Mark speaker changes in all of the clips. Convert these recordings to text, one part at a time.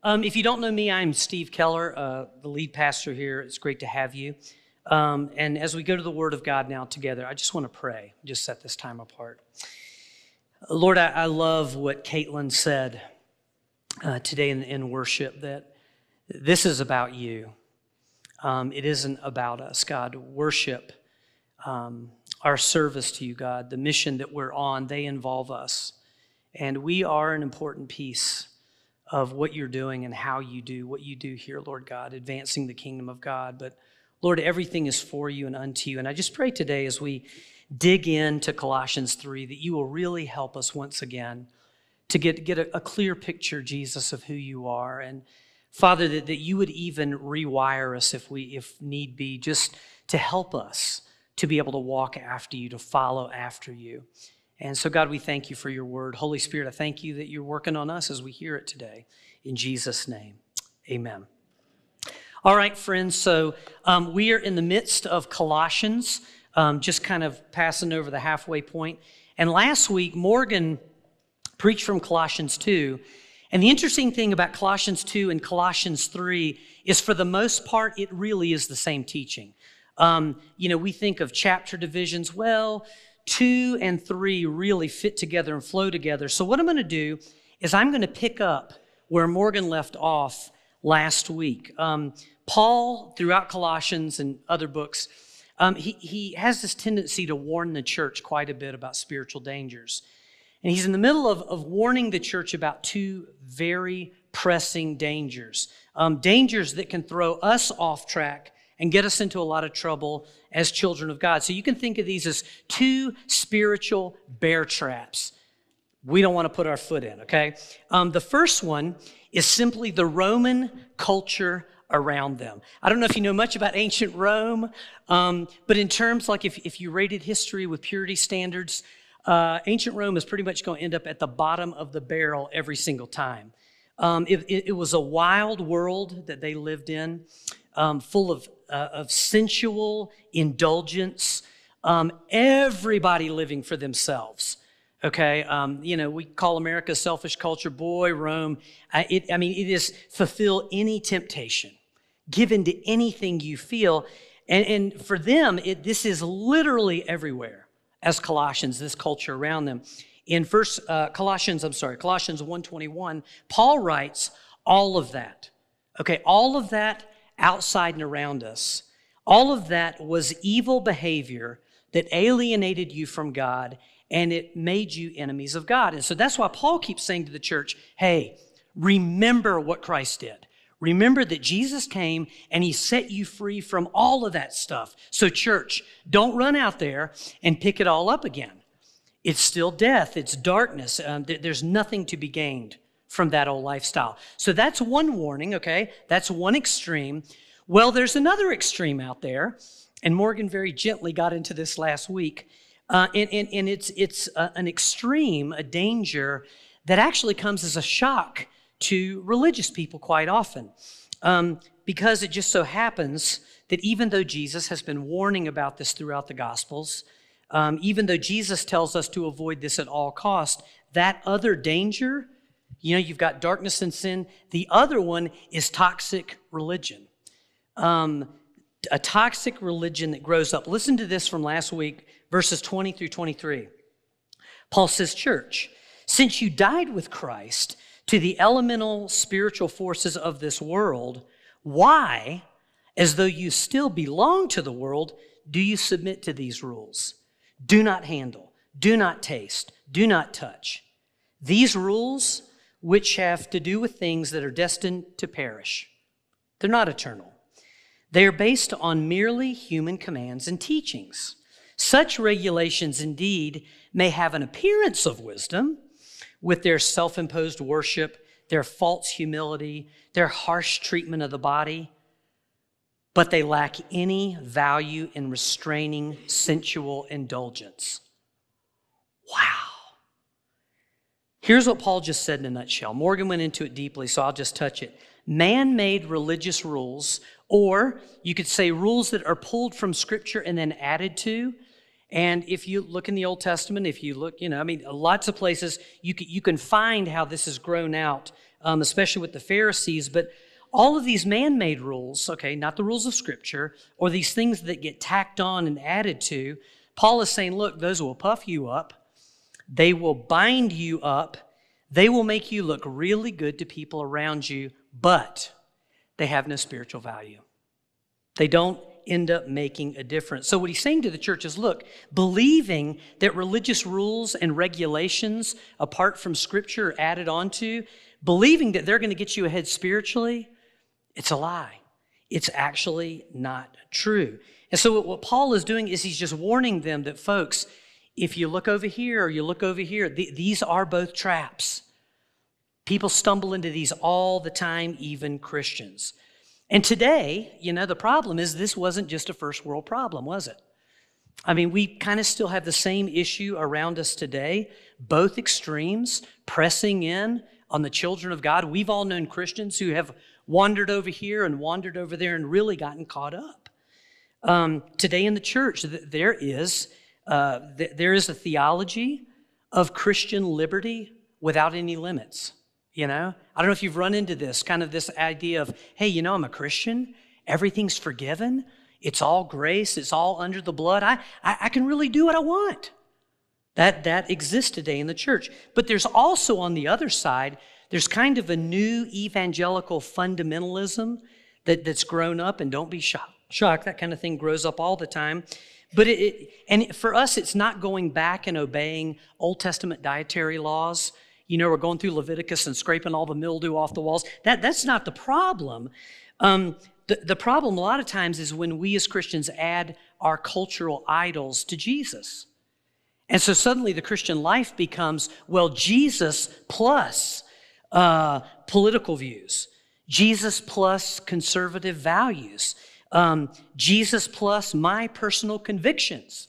Speaker 1: If you don't know me, I'm Steve Keller, the lead pastor here. It's great to have you. And as we go to the Word of God now together, I just want to pray, just set this time apart. Lord, I love what Caitlin said today in worship, that this is about you. It isn't about us, God. Worship, our service to you, God, the mission that we're on, they involve us. And we are an important piece of what you're doing and how you do what you do here, Lord God, advancing the kingdom of God. But Lord, everything is for you and unto you. And I just pray today as we dig into Colossians 3 that you will really help us once again to get a clear picture, Jesus, of who you are. And Father, that you would even rewire us if need be, just to help us to be able to walk after you, to follow after you. And so, God, we thank you for your word. Holy Spirit, I thank you that you're working on us as we hear it today. In Jesus' name, amen. All right, friends, so we are in the midst of Colossians, just kind of passing over the halfway point. And last week, Morgan preached from Colossians 2. And the interesting thing about Colossians 2 and Colossians 3 is, for the most part, it really is the same teaching. We think of chapter divisions. Well, 2 and 3 really fit together and flow together. So what I'm going to do is I'm going to pick up where Morgan left off last week. Paul, throughout Colossians and other books, he has this tendency to warn the church quite a bit about spiritual dangers. And he's in the middle of warning the church about two very pressing dangers. Dangers that can throw us off track and get us into a lot of trouble as children of God. So you can think of these as two spiritual bear traps we don't want to put our foot in, okay? The first one is simply the Roman culture around them. I don't know if you know much about ancient Rome, but in terms, like if you rated history with purity standards, ancient Rome is pretty much going to end up at the bottom of the barrel every single time. It was a wild world that they lived in, full of sensual indulgence, everybody living for themselves. Okay, we call America a selfish culture. Boy, Rome, it is fulfill any temptation, give in to anything you feel. And for them, this is literally everywhere, as Colossians, this culture around them. In Colossians 1:21, Paul writes, all of that, okay, all of that outside and around us, all of that was evil behavior that alienated you from God, and it made you enemies of God. And so that's why Paul keeps saying to the church, hey, remember what Christ did. Remember that Jesus came and he set you free from all of that stuff. So church, don't run out there and pick it all up again. It's still death. It's darkness. There's nothing to be gained from that old lifestyle. So that's one warning, okay? That's one extreme. Well, there's another extreme out there, and Morgan very gently got into this last week. And it's an extreme, a danger that actually comes as a shock to religious people quite often, because it just so happens that even though Jesus has been warning about this throughout the Gospels, even though Jesus tells us to avoid this at all costs, that other danger, you've got darkness and sin. The other one is toxic religion, a toxic religion that grows up. Listen to this from last week, verses 20 through 23. Paul says, church, since you died with Christ to the elemental spiritual forces of this world, why, as though you still belong to the world, do you submit to these rules? Do not handle, do not taste, do not touch. These rules, which have to do with things that are destined to perish, they're not eternal. They are based on merely human commands and teachings. Such regulations indeed may have an appearance of wisdom with their self-imposed worship, their false humility, their harsh treatment of the body, but they lack any value in restraining sensual indulgence. Wow. Here's what Paul just said in a nutshell. Morgan went into it deeply, so I'll just touch it. Man-made religious rules, or you could say rules that are pulled from Scripture and then added to. And if you look in the Old Testament, if you look, lots of places, you can find how this has grown out especially with the Pharisees. But all of these man-made rules, okay, not the rules of Scripture, or these things that get tacked on and added to, Paul is saying, look, those will puff you up. They will bind you up. They will make you look really good to people around you, but they have no spiritual value. They don't end up making a difference. So what he's saying to the church is, look, believing that religious rules and regulations apart from Scripture are added onto, believing that they're going to get you ahead spiritually, it's a lie. It's actually not true. And so what Paul is doing is he's just warning them that, folks, if you look over here or you look over here, these are both traps. People stumble into these all the time, even Christians. And today, the problem is this wasn't just a first world problem, was it? I mean, we kind of still have the same issue around us today, both extremes pressing in on the children of God. We've all known Christians who have wandered over here and wandered over there and really gotten caught up. Today in the church, there is a theology of Christian liberty without any limits. I don't know if you've run into this idea of, hey, I'm a Christian. Everything's forgiven. It's all grace. It's all under the blood. I can really do what I want. That exists today in the church. But there's also on the other side, there's kind of a new evangelical fundamentalism that's grown up, and don't be shocked. That kind of thing grows up all the time. But for us, it's not going back and obeying Old Testament dietary laws. We're going through Leviticus and scraping all the mildew off the walls. That's not the problem. The problem a lot of times is when we as Christians add our cultural idols to Jesus. And so suddenly the Christian life becomes, well, Jesus plus political views, Jesus plus conservative values, Jesus plus my personal convictions,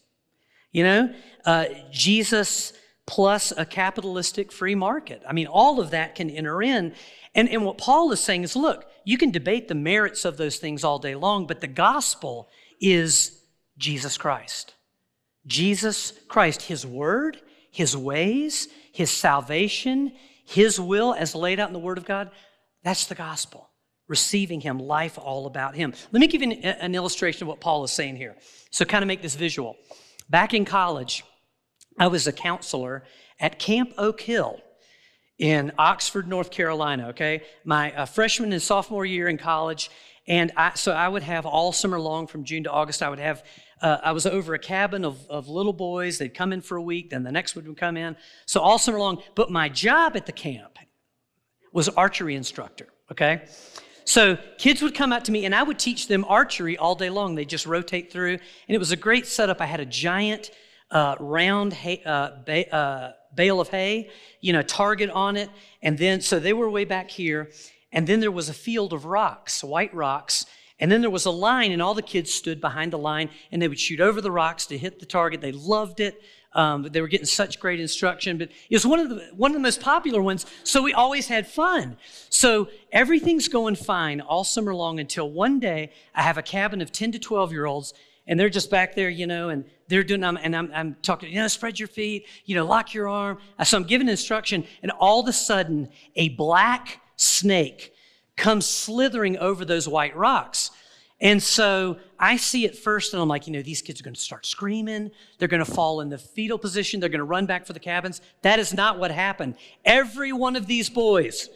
Speaker 1: Jesus plus a capitalistic free market. I mean, all of that can enter in. And what Paul is saying is, look, you can debate the merits of those things all day long, but the gospel is Jesus Christ. Jesus Christ, His word, His ways, His salvation, His will as laid out in the Word of God, that's the gospel. Receiving Him, life all about Him. Let me give you an illustration of what Paul is saying here. So kind of make this visual. Back in college, I was a counselor at Camp Oak Hill in Oxford, North Carolina, okay? My freshman and sophomore year in college, and I would have all summer long from June to August, I was over a cabin of little boys. They'd come in for a week, then the next one would come in. So all summer long, but my job at the camp was archery instructor, okay? So kids would come out to me, and I would teach them archery all day long. They'd just rotate through, and it was a great setup. I had a giant round bale of hay, target on it. And then, so they were way back here. And then there was a field of rocks, white rocks. And then there was a line, and all the kids stood behind the line, and they would shoot over the rocks to hit the target. They loved it. They were getting such great instruction, but it was one of the most popular ones, so we always had fun. So everything's going fine all summer long until one day I have a cabin of 10 to 12-year-olds, and they're just back there, and they're doing, and I'm talking, spread your feet, lock your arm. So I'm giving instruction, and all of a sudden, a black snake comes slithering over those white rocks. And so I see it first, and I'm like, these kids are going to start screaming. They're going to fall in the fetal position. They're going to run back for the cabins. That is not what happened. Every one of these boys,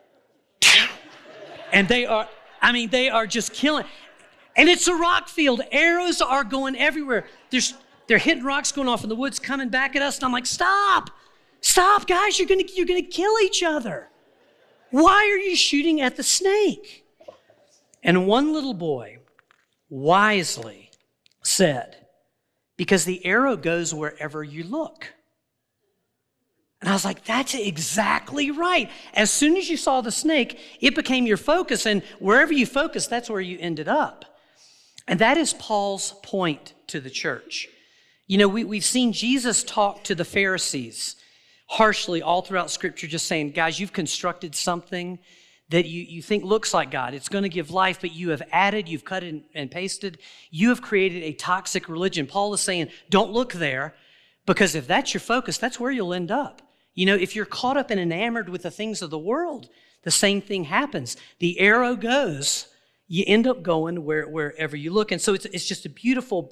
Speaker 1: and they are just killing. And it's a rock field. Arrows are going everywhere. They're hitting rocks going off in the woods, coming back at us. And I'm like, stop, guys, you're gonna kill each other. Why are you shooting at the snake? And one little boy wisely said, because the arrow goes wherever you look. And I was like, that's exactly right. As soon as you saw the snake, it became your focus. And wherever you focus, that's where you ended up. And that is Paul's point to the church. We've seen Jesus talk to the Pharisees harshly all throughout Scripture, just saying, guys, you've constructed something that you think looks like God. It's going to give life, but you have added, you've cut it and pasted. You have created a toxic religion. Paul is saying, don't look there, because if that's your focus, that's where you'll end up. If you're caught up and enamored with the things of the world, the same thing happens. The arrow goes, you end up going wherever you look. And so it's just a beautiful,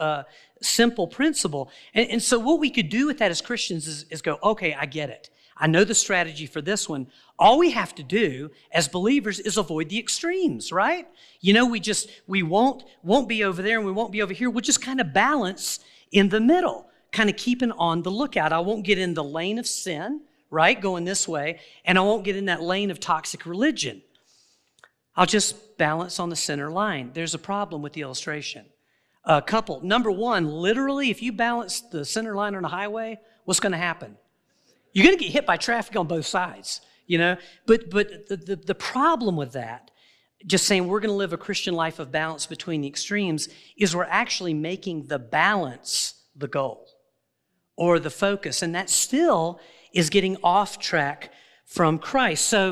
Speaker 1: simple principle. And so what we could do with that as Christians is go, okay, I get it. I know the strategy for this one. All we have to do as believers is avoid the extremes, right? You know, we won't be over there and we won't be over here. We'll just kind of balance in the middle, kind of keeping on the lookout. I won't get in the lane of sin, right, going this way, and I won't get in that lane of toxic religion. I'll just balance on the center line. There's a problem with the illustration. Number one, literally, if you balance the center line on a highway, what's going to happen? You're going to get hit by traffic on both sides, you know? But the problem with that, just saying we're going to live a Christian life of balance between the extremes, is we're actually making the balance the goal or the focus. And that still is getting off track from Christ. So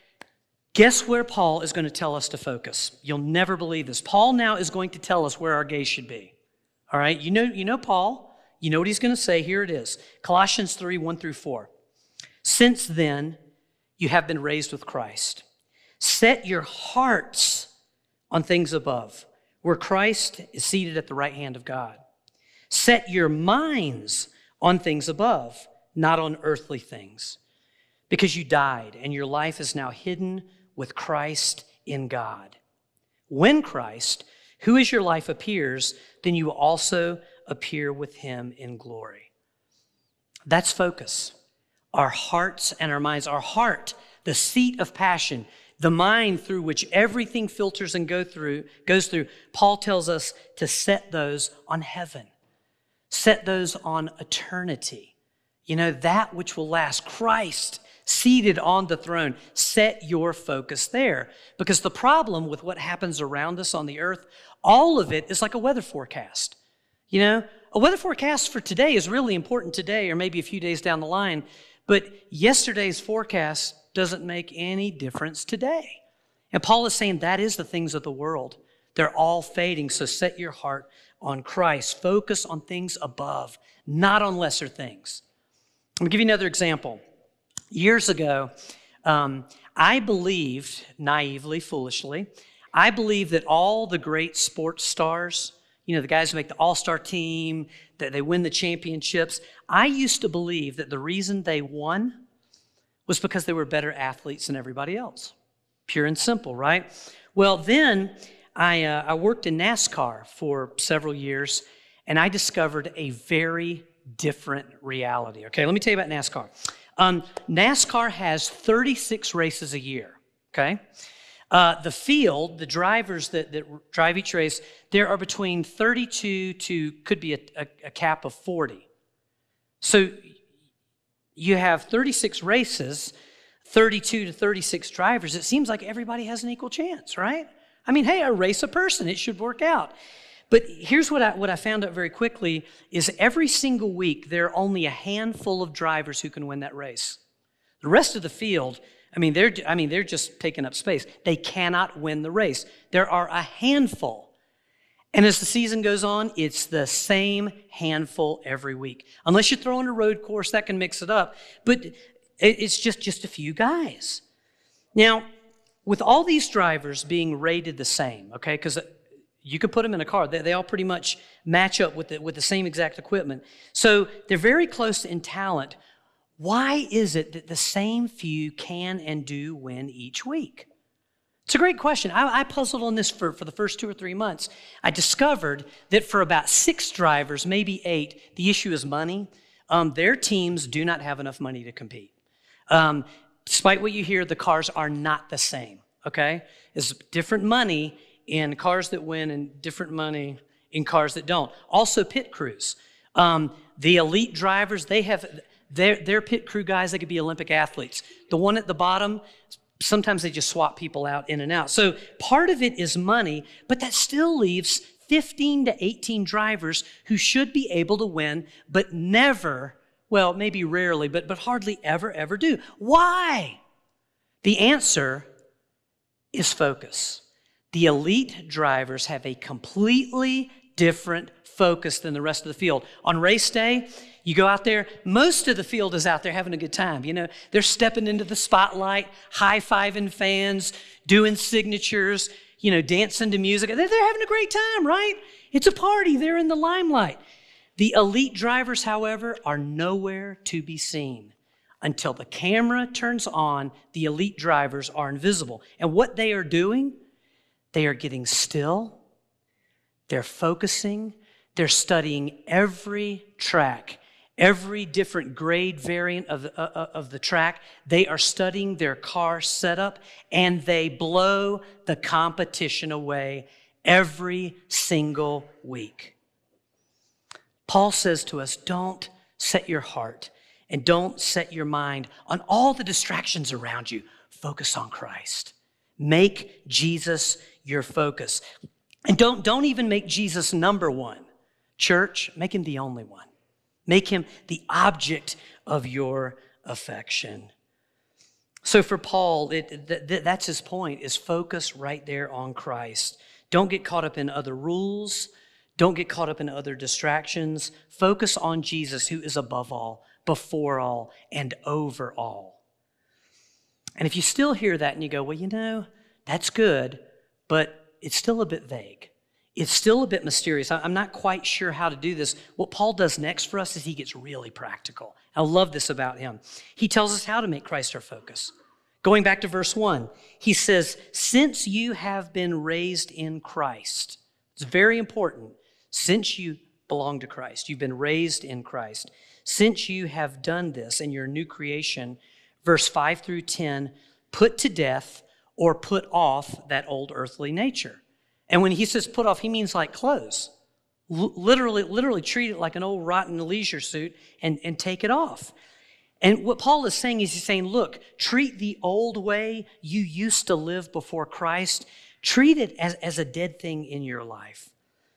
Speaker 1: guess where Paul is going to tell us to focus? You'll never believe this. Paul now is going to tell us where our gaze should be. All right? You know Paul. You know what he's going to say. Here it is. Colossians 3, 1 through 4. Since then, you have been raised with Christ. Set your hearts on things above, where Christ is seated at the right hand of God. Set your minds on things above, not on earthly things, because you died and your life is now hidden with Christ in God. When Christ, who is your life, appears, then you will also appear with him in glory. That's focus. Our hearts and our minds. Our heart, the seat of passion, the mind through which everything filters and goes through. Paul tells us to set those on heaven. Set those on eternity. You know, that which will last. Christ seated on the throne. Set your focus there. Because the problem with what happens around us on the earth, all of it is like a weather forecast. You know, a weather forecast for today is really important today or maybe a few days down the line, but yesterday's forecast doesn't make any difference today. And Paul is saying that is the things of the world. They're all fading, so set your heart on Christ. Focus on things above, not on lesser things. I'm going to give you another example. Years ago, I believed, naively, foolishly, I believed that all the great sports stars, you know, the guys who make the all-star team, that they win the championships. I used to believe that the reason they won was because they were better athletes than everybody else. Pure and simple, right? Well, then I worked in NASCAR for several years, and I discovered a very different reality. Okay, let me tell you about NASCAR. NASCAR has 36 races a year, okay? The field, the drivers that drive each race, there are between 32 to, could be a cap of 40. So you have 36 races, 32 to 36 drivers. It seems like everybody has an equal chance, right? I mean, hey, I race a person. It should work out. But here's what I found out very quickly is every single week, there are only a handful of drivers who can win that race. The rest of the field, they're just taking up space. They cannot win the race. There are a handful. And as the season goes on, it's the same handful every week. Unless you throw in a road course, that can mix it up. But it's just a few guys. Now, with all these drivers being rated the same, okay, because you could put them in a car. They all pretty much match up with the same exact equipment. So they're very close in talent. Why is it that the same few can and do win each week? It's a great question. I puzzled on this for the first 2 or 3 months. I discovered that for about 6 drivers, maybe 8, the issue is money. Their teams do not have enough money to compete. Despite what you hear, the cars are not the same, okay? There's different money in cars that win and different money in cars that don't. Also pit crews. The elite drivers, they have their pit crew guys, they could be Olympic athletes. The one at the bottom, sometimes they just swap people out in and out. So part of it is money, but that still leaves 15 to 18 drivers who should be able to win, but never, well, maybe rarely, but hardly ever do. Why? The answer is focus. The elite drivers have a completely different focus than the rest of the field. On race day, you go out there, most of the field is out there having a good time. They're stepping into the spotlight, high-fiving fans, doing signatures, dancing to music. They're having a great time, right? It's a party. They're in the limelight. The elite drivers, however, are nowhere to be seen. Until the camera turns on, the elite drivers are invisible. And what they are doing, they are getting still, they're focusing, they're studying every track, every different grade variant of the track. They are studying their car setup, and they blow the competition away every single week. Paul says to us, don't set your heart and don't set your mind on all the distractions around you. Focus on Christ. Make Jesus your focus. And don't even make Jesus number one. Church, make him the only one. Make him the object of your affection. So for Paul, that's his point, is focus right there on Christ. Don't get caught up in other rules. Don't get caught up in other distractions. Focus on Jesus, who is above all, before all, and over all. And if you still hear that and you go, well, that's good, but it's still a bit vague. It's still a bit mysterious. I'm not quite sure how to do this. What Paul does next for us is he gets really practical. I love this about him. He tells us how to make Christ our focus. Going back to verse 1, he says, since you have been raised in Christ. It's very important. Since you belong to Christ, you've been raised in Christ. Since you have done this in your new creation, verse 5 through 10, put to death or put off that old earthly nature. And when he says put off, he means like clothes. Literally treat it like an old rotten leisure suit and take it off. And what Paul is saying is he's saying, look, treat the old way you used to live before Christ, treat it as a dead thing in your life.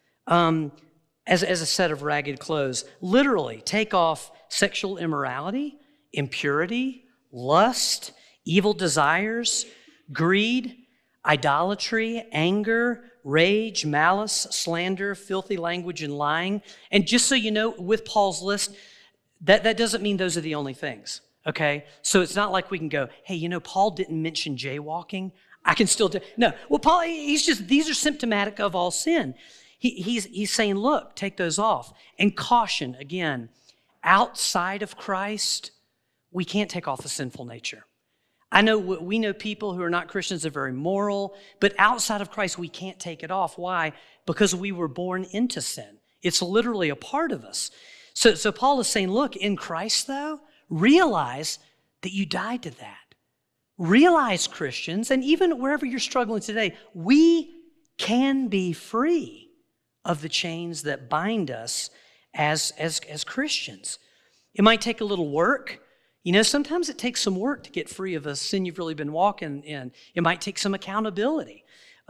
Speaker 1: As a set of ragged clothes. Literally, take off sexual immorality, impurity, lust, evil desires, greed, idolatry, anger, rage, malice, slander, filthy language, and lying. And just so you know, with Paul's list, that doesn't mean those are the only things, okay? So it's not like we can go, hey, Paul didn't mention jaywalking. I can still do. No, well, Paul, these are symptomatic of all sin. He's saying, look, take those off. And caution, again, outside of Christ, we can't take off the sinful nature. We know people who are not Christians are very moral, but outside of Christ, we can't take it off. Why? Because we were born into sin. It's literally a part of us. So Paul is saying, look, in Christ, though, realize that you died to that. Realize, Christians, and even wherever you're struggling today, we can be free of the chains that bind us as Christians. It might take a little work. Sometimes it takes some work to get free of a sin you've really been walking in. It might take some accountability.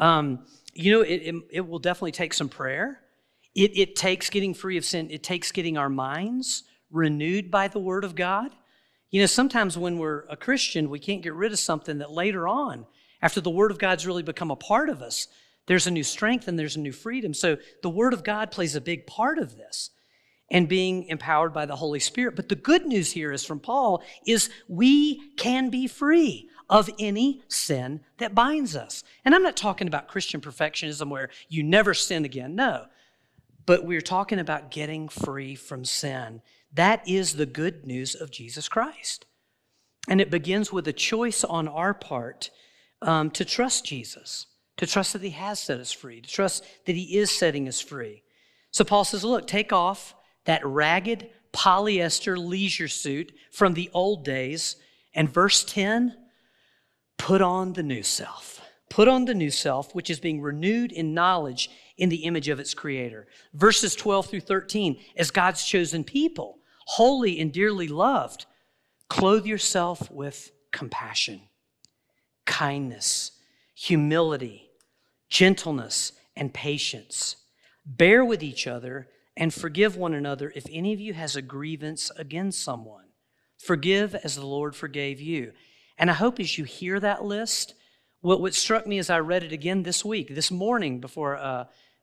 Speaker 1: It will definitely take some prayer. It takes getting free of sin. It takes getting our minds renewed by the Word of God. Sometimes when we're a Christian, we can't get rid of something that later on, after the Word of God's really become a part of us, there's a new strength and there's a new freedom. So the Word of God plays a big part of this and being empowered by the Holy Spirit. But the good news here is from Paul is we can be free of any sin that binds us. And I'm not talking about Christian perfectionism where you never sin again. No. But we're talking about getting free from sin. That is the good news of Jesus Christ. And it begins with a choice on our part to trust Jesus, to trust that he has set us free, to trust that he is setting us free. So Paul says, look, take off that ragged polyester leisure suit from the old days. And verse 10, put on the new self. Put on the new self, which is being renewed in knowledge in the image of its creator. Verses 12 through 13, as God's chosen people, holy and dearly loved, clothe yourself with compassion, kindness, humility, gentleness, and patience. Bear with each other and forgive one another if any of you has a grievance against someone. Forgive as the Lord forgave you. And I hope as you hear that list, what struck me as I read it again this morning before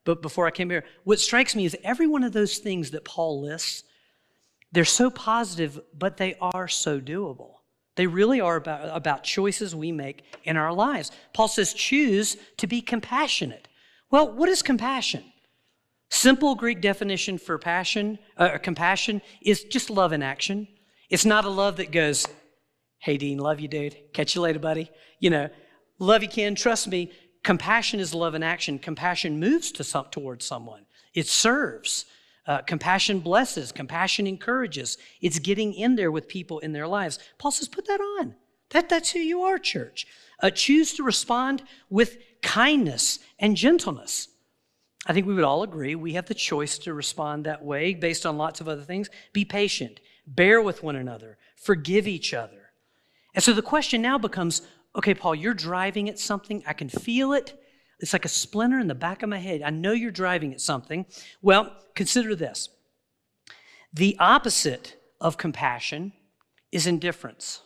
Speaker 1: but before I came here, what strikes me is every one of those things that Paul lists, they're so positive, but they are so doable. They really are about choices we make in our lives. Paul says, choose to be compassionate. Well, what is compassion? Simple Greek definition for compassion is just love in action. It's not a love that goes, hey, Dean, love you, dude. Catch you later, buddy. Love you, Ken. Trust me. Compassion is love in action. Compassion moves towards someone. It serves. Compassion blesses. Compassion encourages. It's getting in there with people in their lives. Paul says, put that on. That's who you are, church. Choose to respond with kindness and gentleness. I think we would all agree we have the choice to respond that way based on lots of other things. Be patient. Bear with one another. Forgive each other. And so the question now becomes, okay, Paul, you're driving at something. I can feel it. It's like a splinter in the back of my head. I know you're driving at something. Well, consider this. The opposite of compassion is indifference.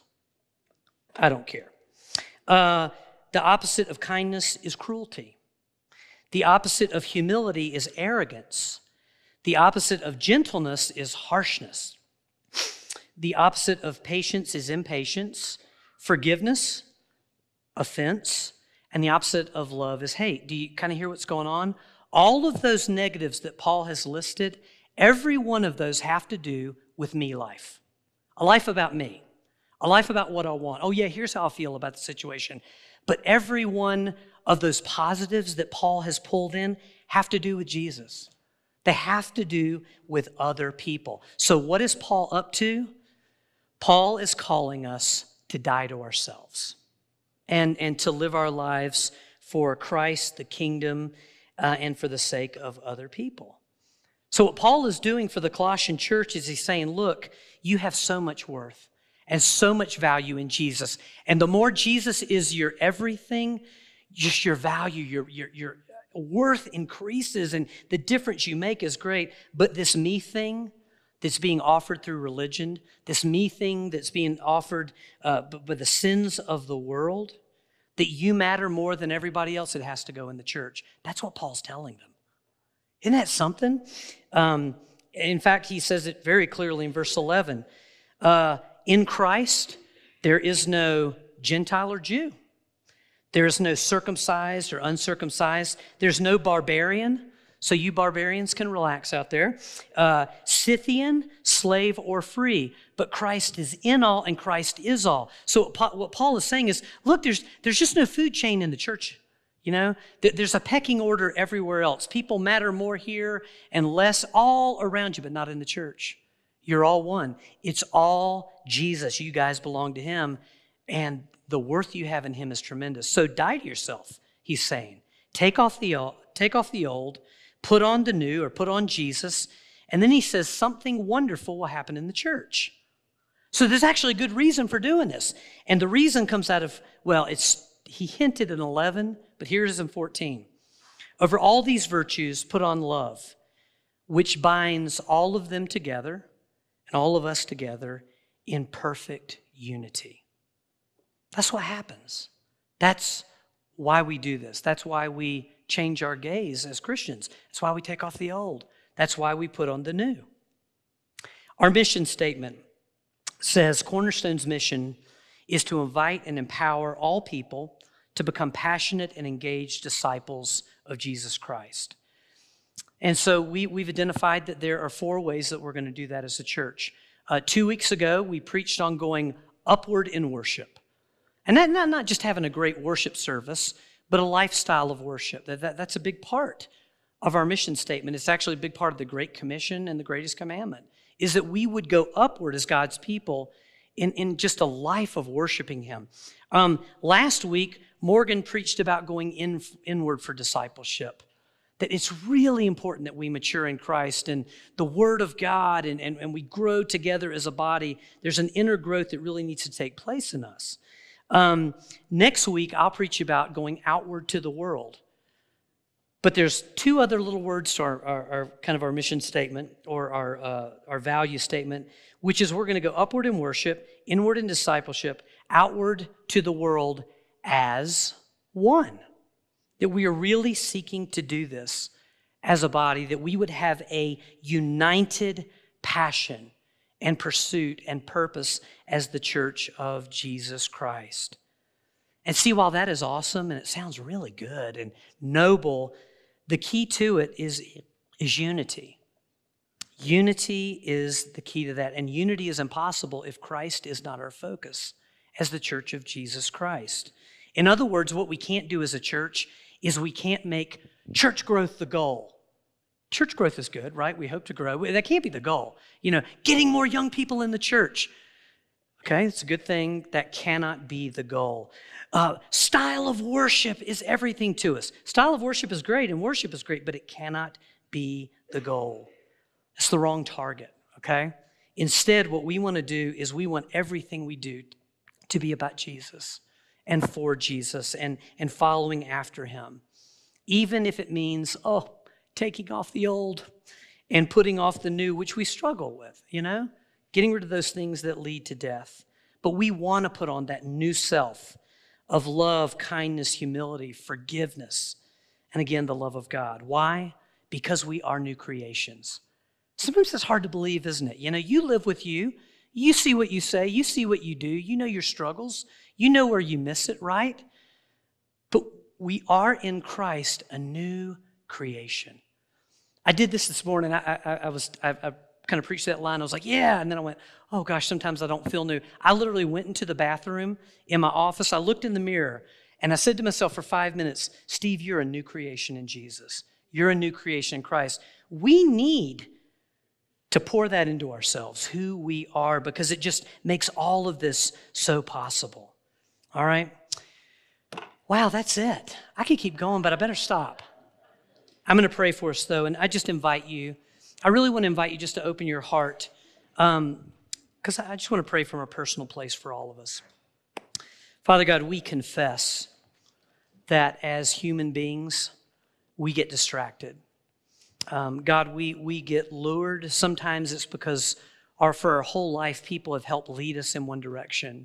Speaker 1: I don't care. The opposite of kindness is cruelty. The opposite of humility is arrogance. The opposite of gentleness is harshness. The opposite of patience is impatience. Forgiveness, offense. And the opposite of love is hate. Do you kind of hear what's going on? All of those negatives that Paul has listed, every one of those have to do with me life. A life about me. A life about what I want. Oh yeah, here's how I feel about the situation. But every one of those positives that Paul has pulled in have to do with Jesus. They have to do with other people. So what is Paul up to? Paul is calling us to die to ourselves. And to live our lives for Christ, the kingdom, and for the sake of other people. So what Paul is doing for the Colossian church is he's saying, look, you have so much worth and so much value in Jesus. And the more Jesus is your everything, just your value, your worth increases, and the difference you make is great. But this me thing that's being offered through religion, this me thing that's being offered by the sins of the world, that you matter more than everybody else, it has to go in the church. That's what Paul's telling them. Isn't that something? In fact, he says it very clearly in verse 11. In Christ, there is no Gentile or Jew. There is no circumcised or uncircumcised. There's no barbarian. So you barbarians can relax out there. Scythian, slave, or free. But Christ is in all and Christ is all. So what Paul is saying is, look, there's just no food chain in the church. There's a pecking order everywhere else. People matter more here and less all around you, but not in the church. You're all one. It's all Jesus. You guys belong to him. And the worth you have in him is tremendous. So die to yourself, he's saying. Take off the old, put on the new, or put on Jesus. And then he says something wonderful will happen in the church. So there's actually a good reason for doing this. And the reason comes out of, he hinted in 11, but here's in 14. Over all these virtues, put on love, which binds all of them together and all of us together in perfect unity. That's what happens. That's why we do this. That's why we change our gaze as Christians. That's why we take off the old. That's why we put on the new. Our mission statement says Cornerstone's mission is to invite and empower all people to become passionate and engaged disciples of Jesus Christ. And so we've identified that there are 4 ways that we're going to do that as a church. 2 weeks ago, we preached on going upward in worship. And that not just having a great worship service, but a lifestyle of worship. That's a big part of our mission statement. It's actually a big part of the Great Commission and the greatest commandment, is that we would go upward as God's people in just a life of worshiping him. Last week, Morgan preached about going inward for discipleship, that it's really important that we mature in Christ and the Word of God and we grow together as a body. There's an inner growth that really needs to take place in us. Next week, I'll preach about going outward to the world. But there's 2 other little words to our kind of our mission statement or our value statement, which is we're going to go upward in worship, inward in discipleship, outward to the world as one. That we are really seeking to do this as a body, that we would have a united passion and pursuit and purpose as the church of Jesus Christ. And see, while that is awesome and it sounds really good and noble, the key to it is unity. Unity is the key to that. And unity is impossible if Christ is not our focus as the church of Jesus Christ. In other words, what we can't do as a church is we can't make church growth the goal. Church growth is good, right? We hope to grow. That can't be the goal. Getting more young people in the church. Okay, it's a good thing. That cannot be the goal. Style of worship is everything to us. Style of worship is great and worship is great, but it cannot be the goal. It's the wrong target, okay? Instead, what we want to do is we want everything we do to be about Jesus and for Jesus and following after him. Even if it means, taking off the old and putting off the new, which we struggle with, getting rid of those things that lead to death. But we want to put on that new self of love, kindness, humility, forgiveness, and again, the love of God. Why? Because we are new creations. Sometimes it's hard to believe, isn't it? You live with you. You see what you say. You see what you do. You know your struggles. You know where you miss it, right? But we are in Christ a new creation. I did this morning. I kind of preached that line. I was like, yeah. And then I went, oh gosh, sometimes I don't feel new. I literally went into the bathroom in my office. I looked in the mirror and I said to myself for 5 minutes, Steve, you're a new creation in Jesus. You're a new creation in Christ. We need to pour that into ourselves, who we are, because it just makes all of this so possible. All right? Wow, that's it. I could keep going, but I better stop. I'm going to pray for us, though, and I really want to invite you just to open your heart, because I just want to pray from a personal place for all of us. Father God, we confess that as human beings, we get distracted. God, we get lured. Sometimes it's because for our whole life, people have helped lead us in one direction.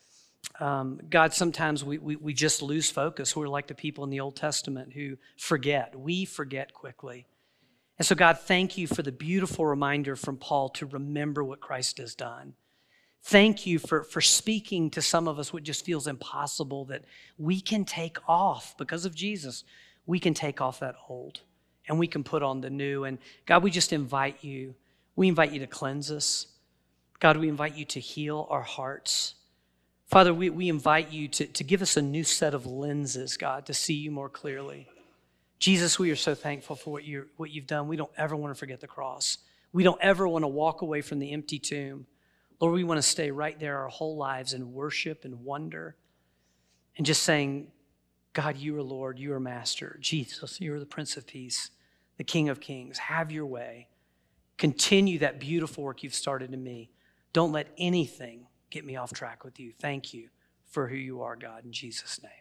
Speaker 1: God, sometimes we just lose focus. We're like the people in the Old Testament who forget. We forget quickly. And so, God, thank you for the beautiful reminder from Paul to remember what Christ has done. Thank you for speaking to some of us what just feels impossible, that we can take off, because of Jesus, we can take off that old and we can put on the new. And God, we just invite you. We invite you to cleanse us. God, we invite you to heal our hearts. Father, we invite you to give us a new set of lenses, God, to see you more clearly. Jesus, we are so thankful for what you've done. We don't ever want to forget the cross. We don't ever want to walk away from the empty tomb. Lord, we want to stay right there our whole lives in worship and wonder and just saying, God, you are Lord, you are Master. Jesus, you are the Prince of Peace, the King of Kings. Have your way. Continue that beautiful work you've started in me. Don't let anything get me off track with you. Thank you for who you are, God, in Jesus' name.